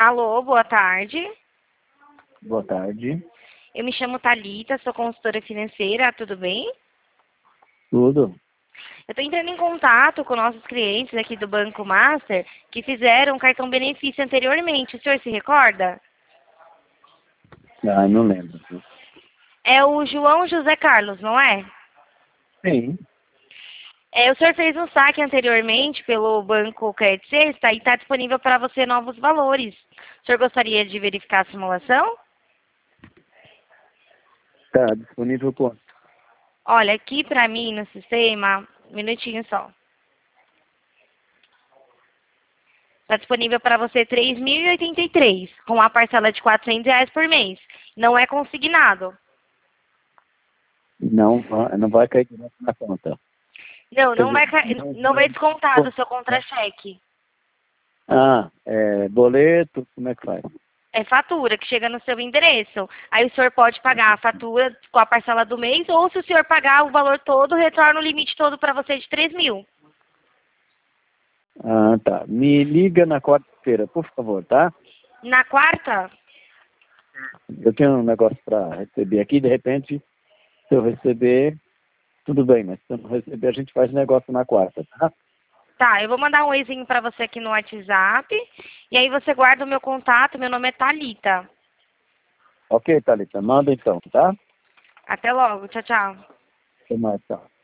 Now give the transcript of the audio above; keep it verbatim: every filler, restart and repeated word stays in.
Alô, boa tarde. Boa tarde. Eu me chamo Thalita, sou consultora financeira, tudo bem? Tudo? Eu estou entrando em contato com nossos clientes aqui do Banco Master que fizeram um cartão benefício anteriormente. O senhor se recorda? Ah, não lembro. É o João José Carlos, não é? Sim. É, o senhor fez um saque anteriormente pelo Banco Credit Sexta e está disponível para você novos valores. O senhor gostaria de verificar a simulação? Tá disponível quanto? Olha, aqui para mim no sistema, um minutinho só. Está disponível para você três mil e oitenta e três, com a parcela de quatrocentos reais por mês. Não é consignado. Não, va- não vai cair direto na conta. Não, Quer não vai, dizer, ca- não não vai vai- descontar do seu contra-cheque. Ah, é, boleto, como é que faz? É fatura que chega no seu endereço. Aí o senhor pode pagar a fatura com a parcela do mês, ou se o senhor pagar o valor todo, retorna o limite todo para você de três mil. Ah, tá. Me liga na quarta-feira, por favor, tá? Na quarta? Eu tenho um negócio para receber aqui, de repente, se eu receber, tudo bem, mas se eu não receber, a gente faz negócio na quarta, tá? Tá, eu vou mandar um oizinho para você aqui no WhatsApp. E aí você guarda o meu contato, meu nome é Thalita. Ok, Thalita, manda então, tá? Até logo, tchau, tchau. Até mais, tchau.